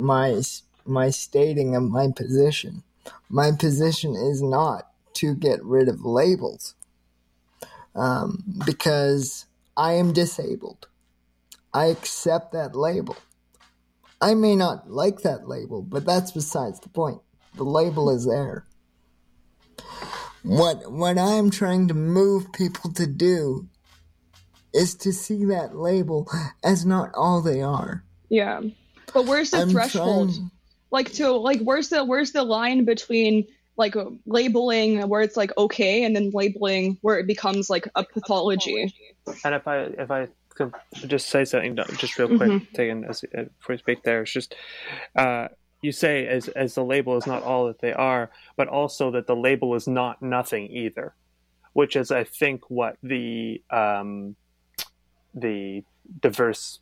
my my stating of my position. My position is not to get rid of labels, because I am disabled. I accept that label. I may not like that label, but that's besides the point. The label is there. What I'm trying to move people to do is to see that label as not all they are. Yeah. But where's the threshold? Where's the line between like labeling where it's like okay and then labeling where it becomes like a pathology? And if I could just say something just real quick, Tegan, before you speak there, it's just you say as the label is not all that they are, but also that the label is not nothing either, which is I think what the diverse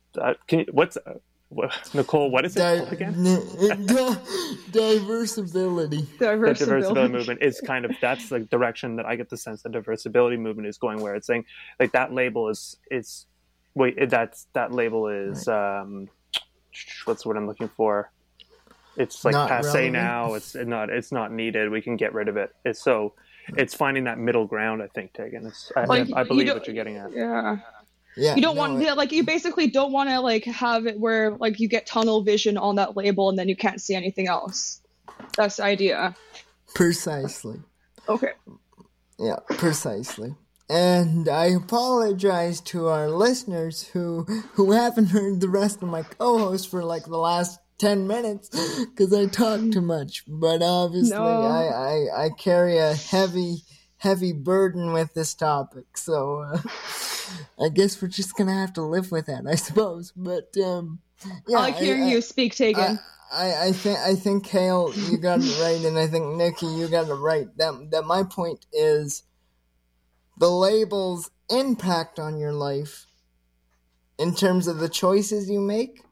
Nicole, what is it called again? Diversibility. The diversibility movement is kind of, that's the direction that I get the sense the diversibility movement is going, where it's saying like that label is that label is what's what I'm looking for? It's like not passé relevant. now. It's not needed. We can get rid of it. It's finding that middle ground, I think, Tegan. I believe what you're getting at. Yeah. Yeah, you don't want you basically don't want to like have it where like you get tunnel vision on that label and then you can't see anything else. That's the idea. Precisely. Okay. Yeah, precisely. And I apologize to our listeners who haven't heard the rest of my co-host for like the last 10 minutes because I talk too much. But obviously I carry a heavy burden with this topic, so I guess we're just gonna have to live with that, I suppose. But yeah, I like hearing you speak, Tegan. I think Hale, you got it right, and I think Nikki, you got it right. That my point is the label's impact on your life in terms of the choices you make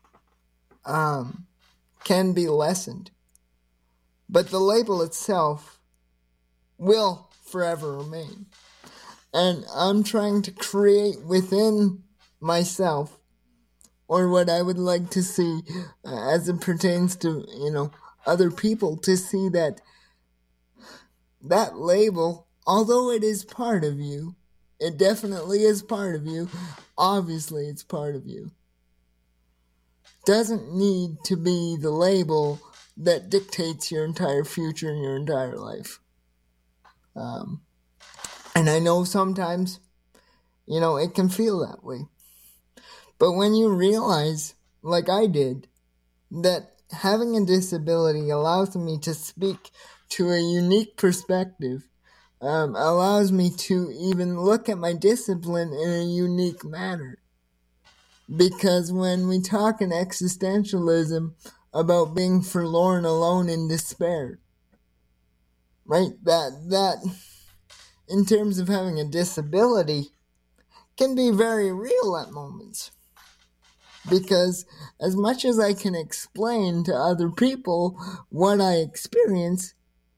can be lessened, but the label itself will forever remain. And I'm trying to create within myself, or what I would like to see as it pertains to, other people, to see that label, although it is part of you, it definitely is part of you, obviously it's part of you, doesn't need to be the label that dictates your entire future and your entire life. And I know sometimes, it can feel that way. But when you realize, like I did, that having a disability allows me to speak to a unique perspective, allows me to even look at my discipline in a unique manner. Because when we talk in existentialism about being forlorn, alone, in despair, right, that in terms of having a disability can be very real at moments. Because as much as I can explain to other people what I experience,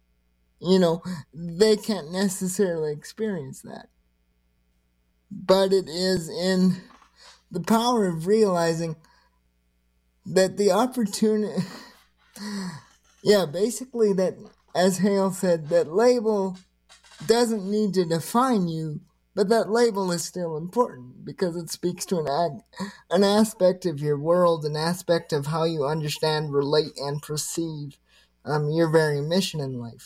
they can't necessarily experience that. But it is in the power of realizing that the opportunity, basically that, as Hale said, that label doesn't need to define you, but that label is still important because it speaks to an aspect of your world, an aspect of how you understand, relate, and perceive your very mission in life.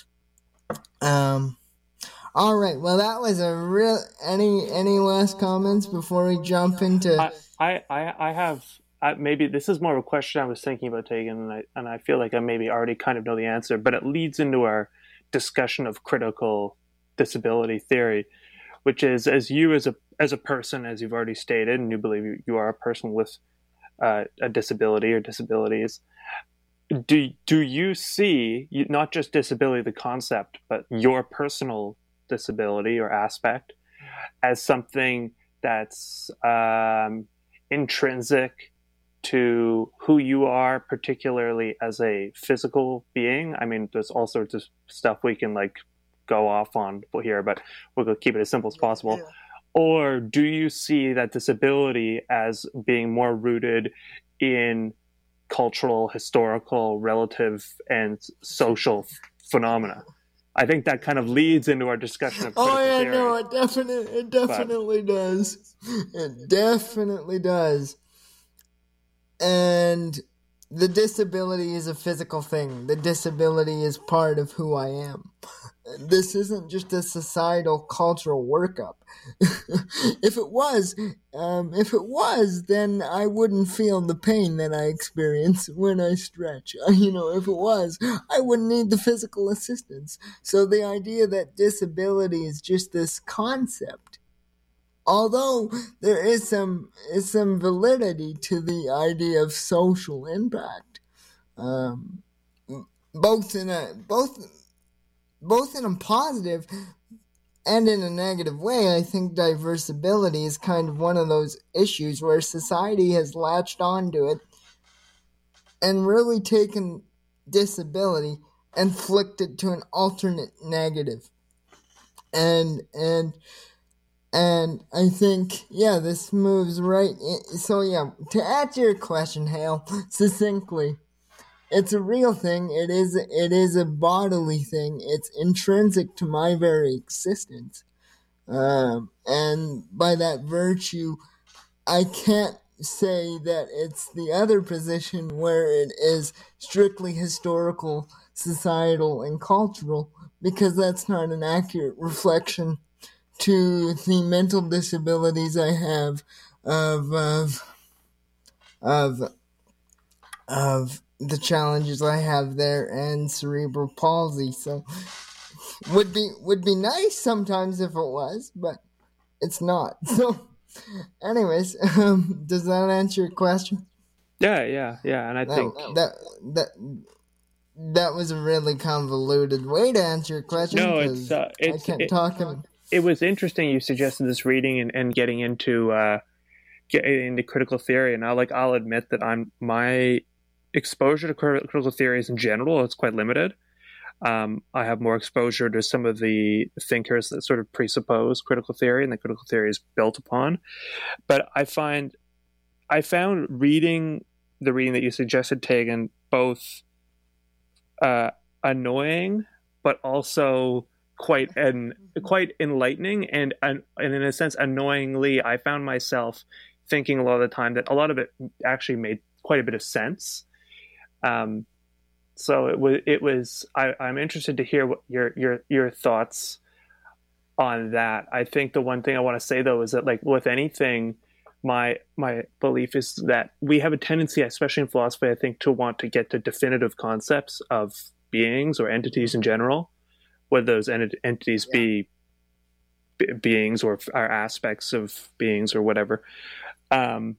All right. Well, that was a real. Any last comments before we jump into? I have. Maybe this is more of a question I was thinking about, Tegan, and I feel like I maybe already kind of know the answer, but it leads into our discussion of critical disability theory, which is, as you as a person, as you've already stated, and you believe you are a person with a disability or disabilities, do you see not just disability, the concept, but your personal disability or aspect as something that's intrinsic to who you are, particularly as a physical being? I mean, there's all sorts of stuff we can go off on here, but we're going to keep it as simple as possible. Yeah. Or do you see that disability as being more rooted in cultural, historical, relative, and social phenomena. I think that kind of leads into our discussion of critical theory. No, it definitely does. It definitely does. And the disability is a physical thing. The disability is part of who I am. This isn't just a societal cultural workup. If it was, then I wouldn't feel the pain that I experience when I stretch. If it was, I wouldn't need the physical assistance. So the idea that disability is just this concept, although there is some validity to the idea of social impact, both in a positive and in a negative way. I think diversibility is kind of one of those issues where society has latched onto it and really taken disability and flicked it to an alternate negative. And I think, this moves right in. So, to answer your question, Hale, succinctly, it's a real thing. It is a bodily thing. It's intrinsic to my very existence. And by that virtue, I can't say that it's the other position where it is strictly historical, societal, and cultural, because that's not an accurate reflection to the mental disabilities I have of the challenges I have there and cerebral palsy. So would be nice sometimes if it was, but it's not. So anyways, does that answer your question? Yeah. And I think that was a really convoluted way to answer your question. No, it was interesting you suggested this reading and getting into critical theory, and I'll admit that my exposure to critical theories in general is quite limited. I have more exposure to some of the thinkers that sort of presuppose critical theory and that critical theory is built upon. But I found reading the reading that you suggested, Tegan, both annoying, but also quite enlightening, and in a sense, annoyingly, I found myself thinking a lot of the time that a lot of it actually made quite a bit of sense. So it was. I'm interested to hear what your thoughts on that. I think the one thing I want to say though is that, like with anything, my belief is that we have a tendency, especially in philosophy, I think, to want to get to definitive concepts of beings or entities in general, whether those entities be beings or are aspects of beings or whatever, and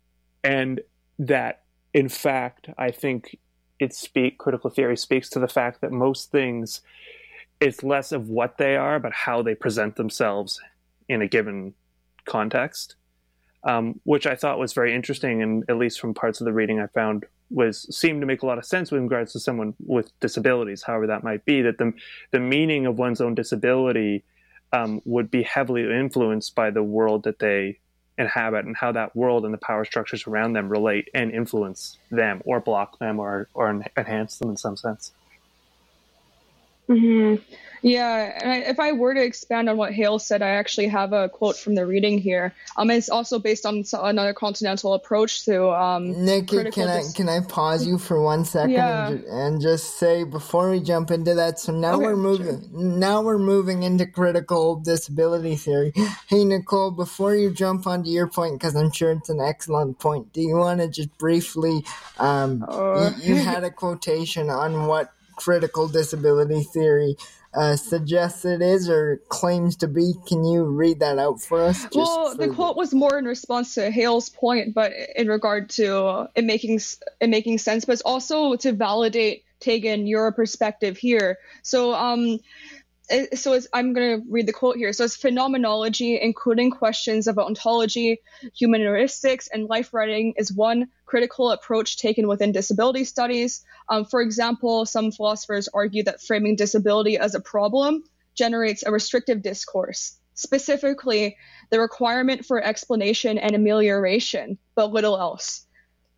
that in fact, I think critical theory speaks to the fact that most things, it's less of what they are, but how they present themselves in a given context, which I thought was very interesting, and at least from parts of the reading I found seemed to make a lot of sense with regards to someone with disabilities, however that might be, that the meaning of one's own disability would be heavily influenced by the world that they inhabit and how that world and the power structures around them relate and influence them or block them or enhance them in some sense. Mm-hmm. Yeah, and if I were to expand on what Hale said, I actually have a quote from the reading here. It's also based on another continental approach to Nick, can I pause you for 1 second and just say before we jump into that? So now we're moving into critical disability theory. Hey Nicole, before you jump onto your point, because I'm sure it's an excellent point, do you want to just briefly? You had a quotation on what critical disability theory suggests it is or claims to be. Can you read that out for us? The quote was more in response to Hale's point, but in regard to it making sense, but it's also to validate, Tegan, your perspective here. So I'm going to read the quote here. So it's phenomenology, including questions of ontology, human heuristics, and life writing, is one critical approach taken within disability studies. For example, some philosophers argue that framing disability as a problem generates a restrictive discourse, specifically the requirement for explanation and amelioration, but little else.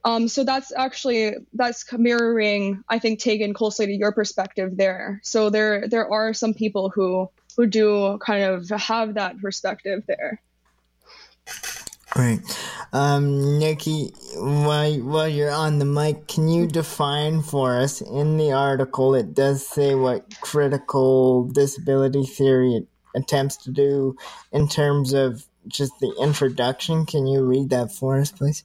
So that's mirroring, I think, Tegan, closely to your perspective there. So there are some people who do kind of have that perspective there. Right. Nikki, while you're on the mic, can you define for us, in the article it does say what critical disability theory attempts to do in terms of just the introduction? Can you read that for us, please?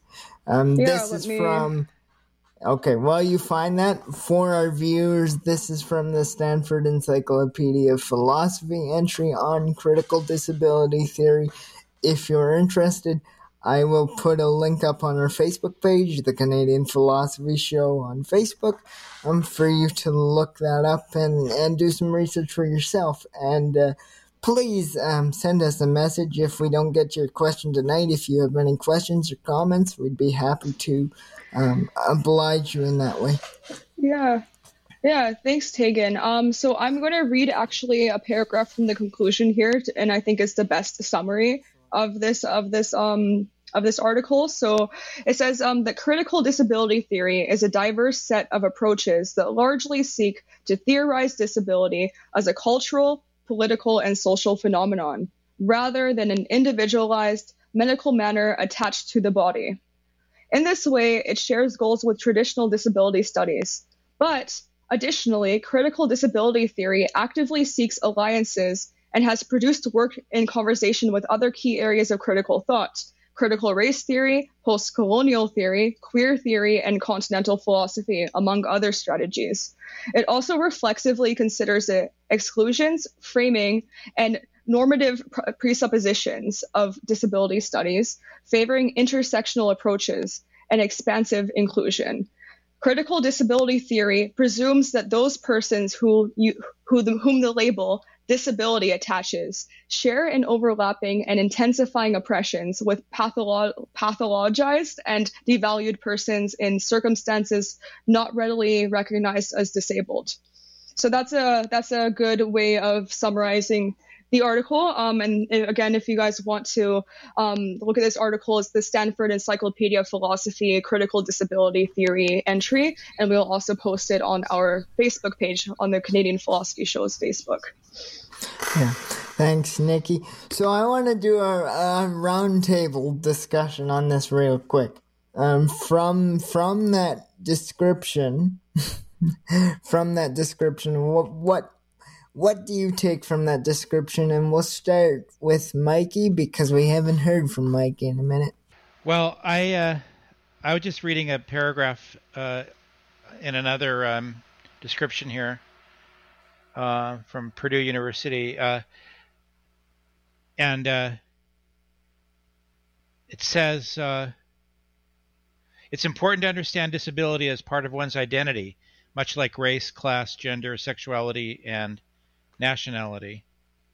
Okay, while you find that, for our viewers, this is from the Stanford Encyclopedia of Philosophy entry on critical disability theory. If you're interested, I will put a link up on our Facebook page, the Canadian Philosophy Show on Facebook, for you to look that up and do some research for yourself. And please send us a message if we don't get your question tonight. If you have any questions or comments, we'd be happy to oblige you in that way. Yeah, thanks, Tegan. So I'm going to read actually a paragraph from the conclusion here, and I think it's the best summary of this article. So it says that critical disability theory is a diverse set of approaches that largely seek to theorize disability as a cultural, political, and social phenomenon, rather than an individualized medical manner attached to the body. In this way, it shares goals with traditional disability studies. But additionally, critical disability theory actively seeks alliances and has produced work in conversation with other key areas of critical thought: critical race theory, post-colonial theory, queer theory, and continental philosophy, among other strategies. It also reflexively considers the exclusions, framing, and normative presuppositions of disability studies, favoring intersectional approaches and expansive inclusion. Critical disability theory presumes that those persons whom the label disability attaches share in overlapping and intensifying oppressions with pathologized and devalued persons in circumstances not readily recognized as disabled. So that's a good way of summarizing the article. And again, if you guys want to look at this article, it's the Stanford Encyclopedia of Philosophy Critical Disability Theory entry, and we'll also post it on our Facebook page on the Canadian Philosophy Show's Facebook. Yeah, thanks, Nikki. So I want to do a roundtable discussion on this real quick. From that description, what do you take from that description? And we'll start with Mikey, because we haven't heard from Mikey in a minute. Well, I was just reading a paragraph in another description here from Purdue University, and it says it's important to understand disability as part of one's identity, much like race, class, gender, sexuality, and nationality.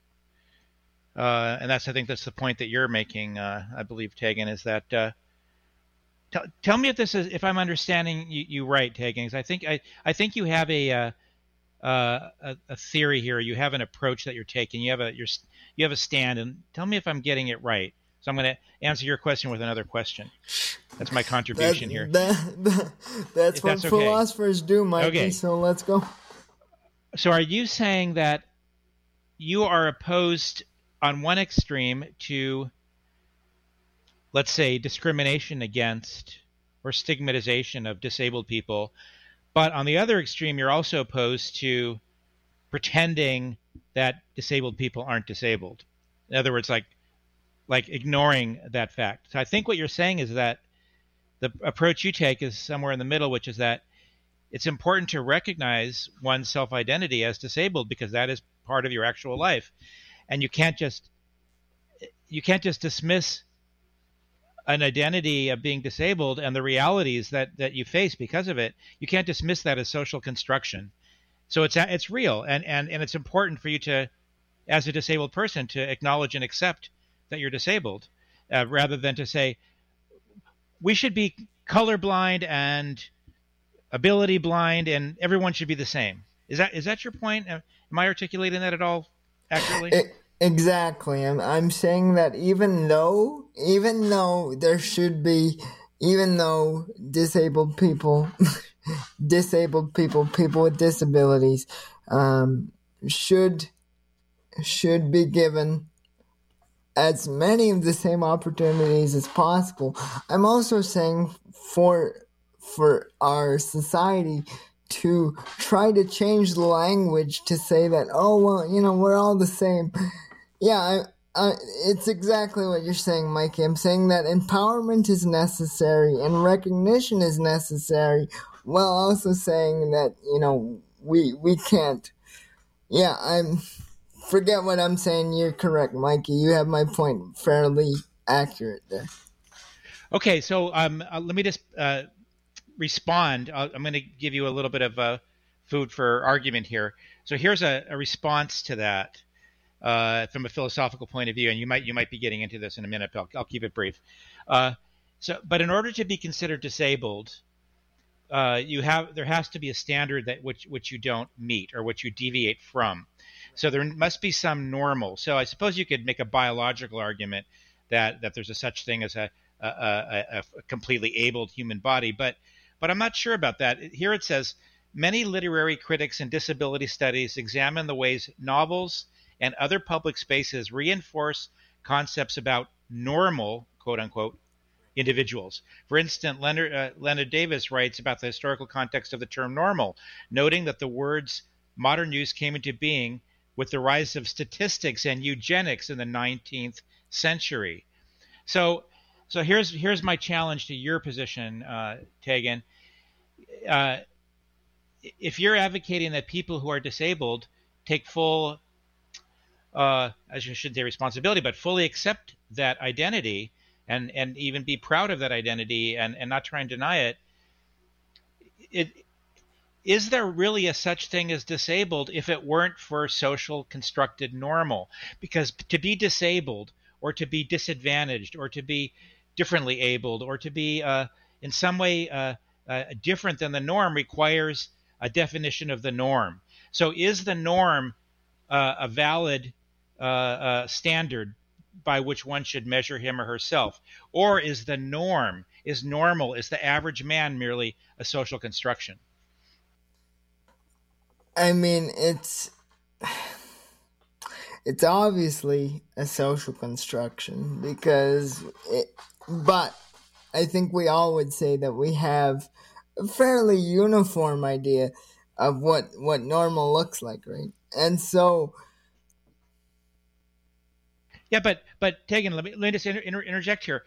And I think that's the point that you're making, I believe, Tegan, is that tell me if I'm understanding you right, Tegan, because I think you have a theory here. You have an approach that you're taking. You have a stand, and tell me if I'm getting it right. So I'm going to answer your question with another question. That's my contribution here. That's what philosophers do, Mikey. Okay. So let's go. So are you saying that you are opposed on one extreme to, let's say, discrimination against or stigmatization of disabled people, but on the other extreme, you're also opposed to pretending that disabled people aren't disabled? In other words, like ignoring that fact. So I think what you're saying is that the approach you take is somewhere in the middle, which is that it's important to recognize one's self-identity as disabled because that is part of your actual life, and you can't just dismiss an identity of being disabled and the realities that you face because of it. You can't dismiss that as social construction. So it's real, and it's important for you to, as a disabled person, to acknowledge and accept that you're disabled, rather than to say we should be colorblind and ability blind and everyone should be the same. Is that your point? Am I articulating that at all accurately? Exactly. I'm saying that even though there should be even though disabled people, people with disabilities, should be given as many of the same opportunities as possible. I'm also saying for our society to try to change the language to say that, oh, well, we're all the same. Yeah, it's exactly what you're saying, Mikey. I'm saying that empowerment is necessary and recognition is necessary, while also saying that, we can't. Yeah, forget what I'm saying. You're correct, Mikey. You have my point fairly accurate there. Okay, so let me just respond. I'm going to give you a little bit of food for argument here. So here's a response to that from a philosophical point of view, and you might be getting into this in a minute, but I'll keep it brief. But in order to be considered disabled, there has to be a standard that which you don't meet or which you deviate from. So there must be some normal. So I suppose you could make a biological argument that there's a such thing as a completely abled human body, but I'm not sure about that. Here it says, many literary critics and disability studies examine the ways novels and other public spaces reinforce concepts about normal, quote unquote, individuals. For instance, Leonard Davis writes about the historical context of the term normal, noting that the words modern use came into being with the rise of statistics and eugenics in the 19th century. So here's my challenge to your position, Tegan. If you're advocating that people who are disabled take full, I shouldn't say responsibility, but fully accept that identity and even be proud of that identity and not try and deny it, is there really a such thing as disabled if it weren't for social constructed normal? Because to be disabled or to be disadvantaged or to be differently abled or to be in some way different than the norm requires a definition of the norm. So is the norm a valid standard by which one should measure him or herself? Or is the norm, is the average man merely a social construction? I mean, it's obviously a social construction but I think we all would say that we have a fairly uniform idea of what normal looks like, right? And so, yeah, but Tegan, let me just interject here.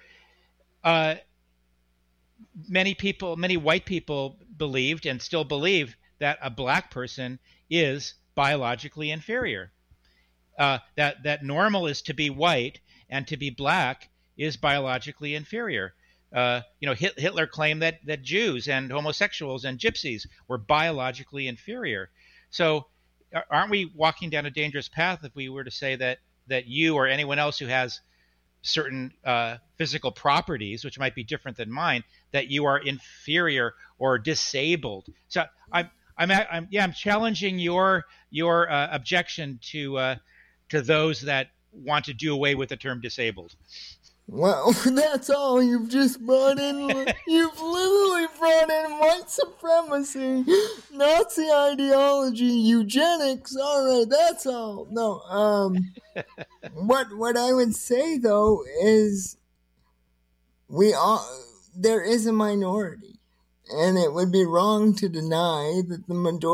Many white people believed and still believe that a black person is biologically inferior. That normal is to be white and to be black is biologically inferior. Hitler claimed that Jews and homosexuals and gypsies were biologically inferior. So aren't we walking down a dangerous path if we were to say that you or anyone else who has certain physical properties, which might be different than mine, that you are inferior or disabled? So I'm challenging your objection to those that want to do away with the term disabled. Well, that's all you've just brought in. You've literally brought in white supremacy, Nazi ideology, eugenics. All right, that's all. No, what I would say though is there is a minority, and it would be wrong to deny that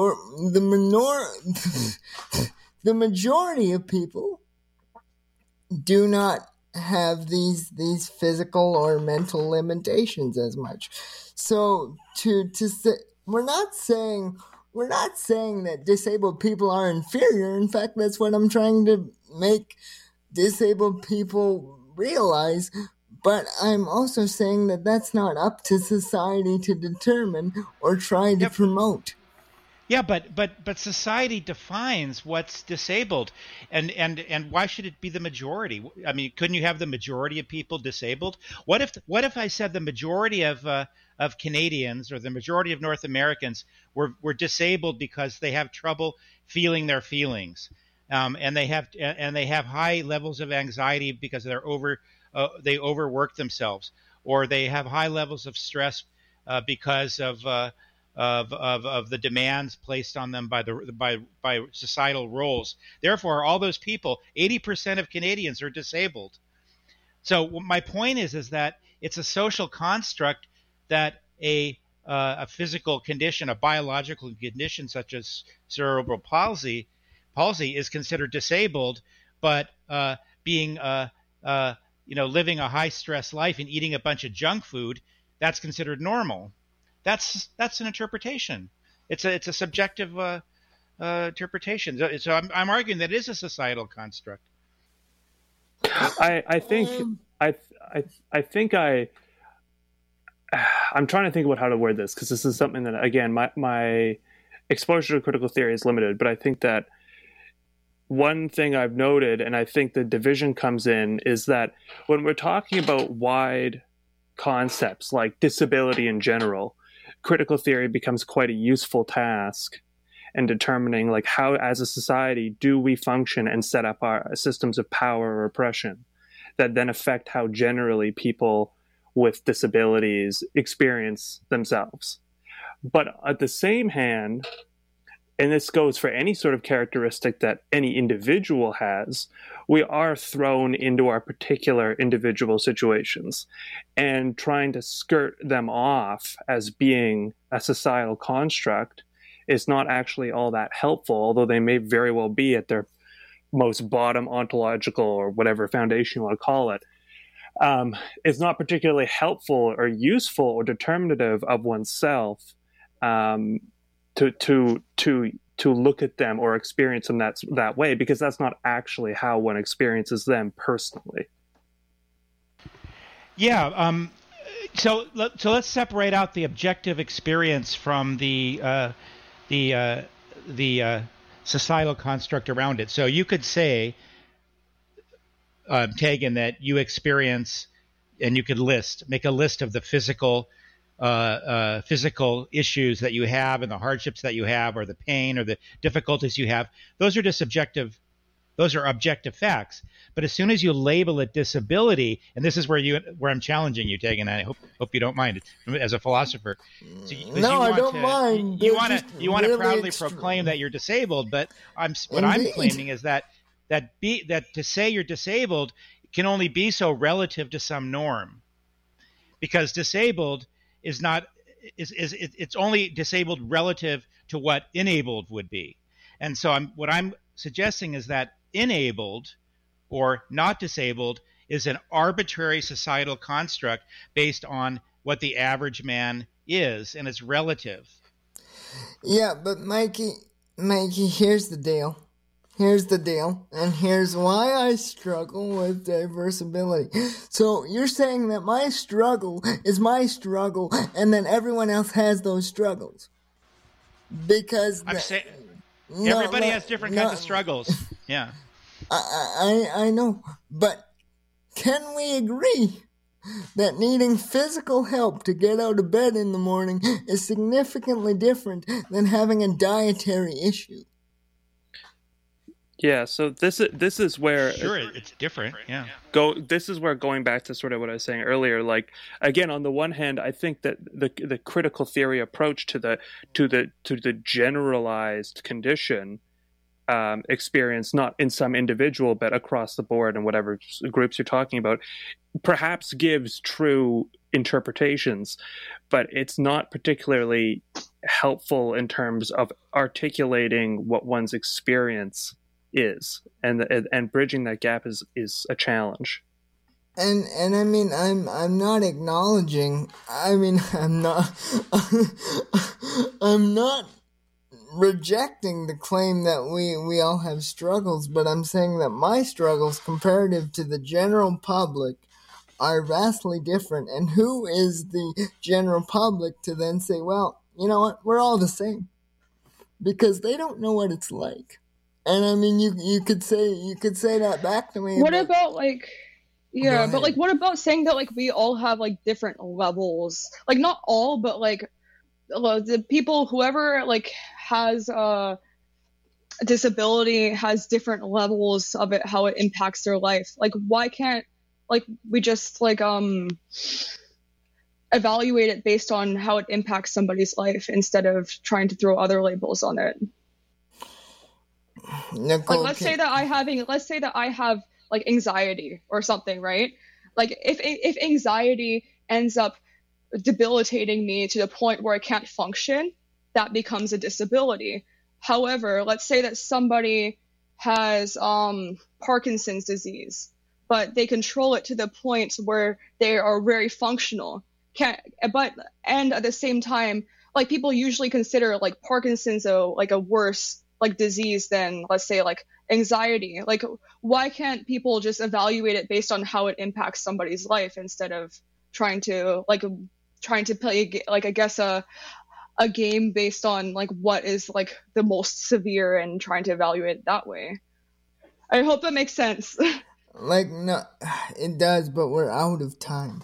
the majority of people do not have these physical or mental limitations as much. So to say, we're not saying that disabled people are inferior. In fact, that's what I'm trying to make disabled people realize. But I'm also saying that that's not up to society to determine or try to promote. Yeah, but society defines what's disabled, and why should it be the majority? I mean, couldn't you have the majority of people disabled? What if I said the majority of Canadians or the majority of North Americans were disabled because they have trouble feeling their feelings, and they have high levels of anxiety because they overwork themselves, or they have high levels of stress because of the demands placed on them by societal roles. Therefore, all those people, 80% of Canadians are disabled. So my point is that it's a social construct that a physical condition, a biological condition such as cerebral palsy is considered disabled, but being living a high stress life and eating a bunch of junk food, that's considered normal. That's an interpretation. It's a subjective interpretation. So I'm arguing that it is a societal construct. I'm trying to think about how to word this, because this is something that, again, my exposure to critical theory is limited, but I think that one thing I've noted, and I think the division comes in, is that when we're talking about wide concepts like disability in general, critical theory becomes quite a useful task in determining, like, how as a society do we function and set up our systems of power or oppression that then affect how generally people with disabilities experience themselves. But at the same hand, and this goes for any sort of characteristic that any individual has, we are thrown into our particular individual situations, and trying to skirt them off as being a societal construct is not actually all that helpful, although they may very well be at their most bottom ontological or whatever foundation you want to call it. It's not particularly helpful or useful or determinative of oneself to look at them or experience them that way, because that's not actually how one experiences them personally. Yeah. So let's separate out the objective experience from the societal construct around it. So you could say, Tegan, that you experience, and you could make a list of the physical issues that you have and the hardships that you have, or the pain or the difficulties you have. Those are just objective facts. But as soon as you label it disability, and this is where I'm challenging you, Tegan, and I hope you don't mind as a philosopher. So I don't mind. You want to proudly proclaim that you're disabled, but I'm claiming is that to say you're disabled can only be so relative to some norm, because disabled is not it's only disabled relative to what enabled would be. And so what I'm suggesting is that enabled or not disabled is an arbitrary societal construct based on what the average man is, and it's relative. Yeah, but Mikey, here's the deal. And here's why I struggle with diversibility. So you're saying that my struggle is my struggle, and then everyone else has those struggles. Because I'm saying everybody has different kinds of struggles. Yeah. I know, but can we agree that needing physical help to get out of bed in the morning is significantly different than having a dietary issue? Yeah, so this is where it's different. Yeah. This is where, going back to sort of what I was saying earlier, like, again, on the one hand, I think that the critical theory approach to the generalized condition experience, not in some individual but across the board and whatever groups you're talking about, perhaps gives true interpretations, but it's not particularly helpful in terms of articulating what one's experience is, and bridging that gap is a challenge. And I mean, I'm not acknowledging. I mean, I'm not rejecting the claim that we all have struggles, but I'm saying that my struggles, comparative to the general public, are vastly different. And who is the general public to then say, well, you know what, we're all the same? Because they don't know what it's like. And I mean, you could say that back to me. What about like, yeah, but like, what about saying that like we all have like different levels? Like not all, but like the people, whoever like has a disability has different levels of it, how it impacts their life. Like why can't like we just like evaluate it based on how it impacts somebody's life instead of trying to throw other labels on it. Nicole, let's say that I have like anxiety or something, right? Like if anxiety ends up debilitating me to the point where I can't function, that becomes a disability. However, let's say that somebody has Parkinson's disease, but they control it to the point where they are very functional. And at the same time, like people usually consider like Parkinson's a worse like disease than, let's say, like anxiety. Like, why can't people just evaluate it based on how it impacts somebody's life instead of trying to play like, I guess, a game based on like what is like the most severe and trying to evaluate it that way? I hope that makes sense. Like, no, it does, but we're out of time.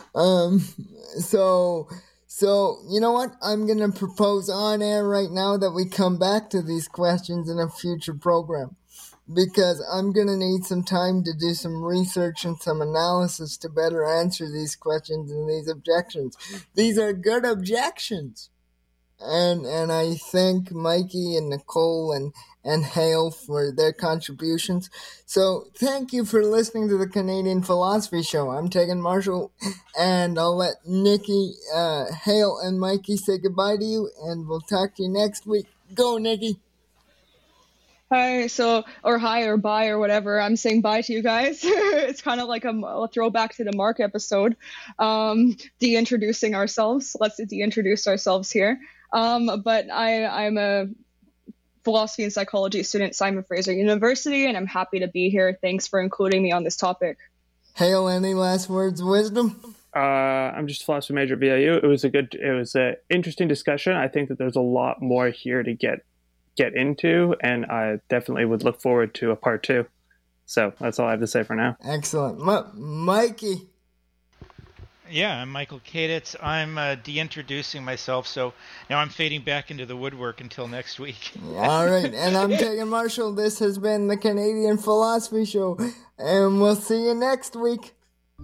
So, you know what? I'm going to propose on air right now that we come back to these questions in a future program, because I'm going to need some time to do some research and some analysis to better answer these questions and these objections. These are good objections. And I thank Mikey and Nicole and Hale for their contributions. So thank you for listening to the Canadian Philosophy Show. I'm Tegan Marshall, and I'll let Nikki, Hale, and Mikey say goodbye to you, and we'll talk to you next week. Go, Nikki. Hi, or hi, or bye, or whatever. I'm saying bye to you guys. It's kind of like a throwback to the Mark episode, de-introducing ourselves. Let's de-introduce ourselves here. But I'm a philosophy and psychology student at Simon Fraser University, and I'm happy to be here. Thanks for including me on this topic. Hale, any last words of wisdom? I'm just a philosophy major at BYU. It was an interesting discussion. I think that there's a lot more here to get into, and I definitely would look forward to a part 2. So that's all I have to say for now. Excellent. Mikey. Yeah, I'm Michael Kaditz. I'm de-introducing myself, so now I'm fading back into the woodwork until next week. All right, and I'm Tegan Marshall. This has been the Canadian Philosophy Show, and we'll see you next week.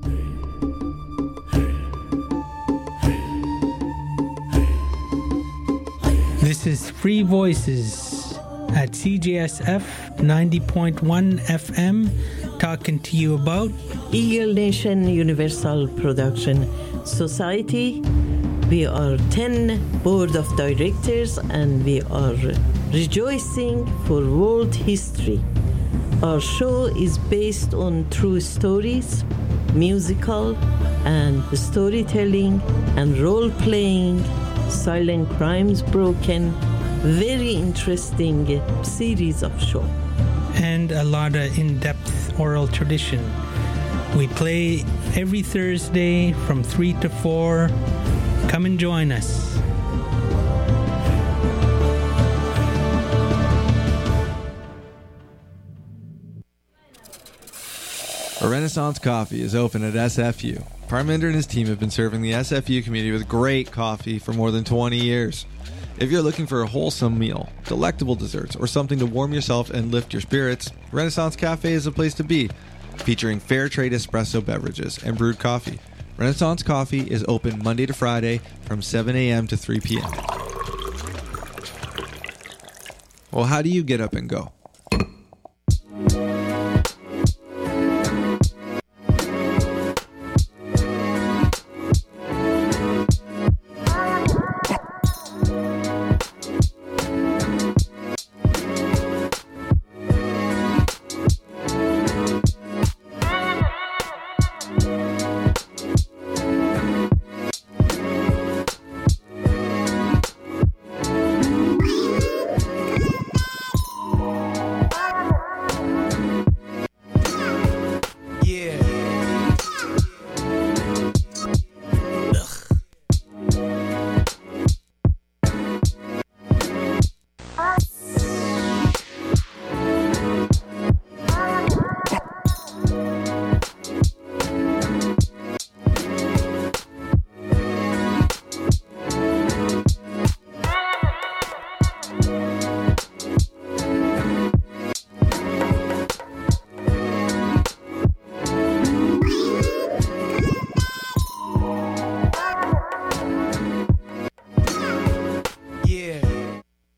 This is Free Voices at CJSF 90.1 FM, talking to you about Eagle Nation Universal Production Society. We are 10 board of directors, and we are rejoicing for world history. Our show is based on true stories, musical and storytelling and role-playing, silent crimes broken, very interesting series of show. And a lot of in-depth oral tradition. We play every Thursday from 3 to 4. Come and join us. A Renaissance Coffee is open at SFU. Parminder and his team have been serving the SFU community with great coffee for more than 20 years. If you're looking for a wholesome meal, delectable desserts, or something to warm yourself and lift your spirits, Renaissance Cafe is a place to be. Featuring fair trade espresso beverages and brewed coffee, Renaissance Coffee is open Monday to Friday from 7 a.m. to 3 p.m. Well, how do you get up and go?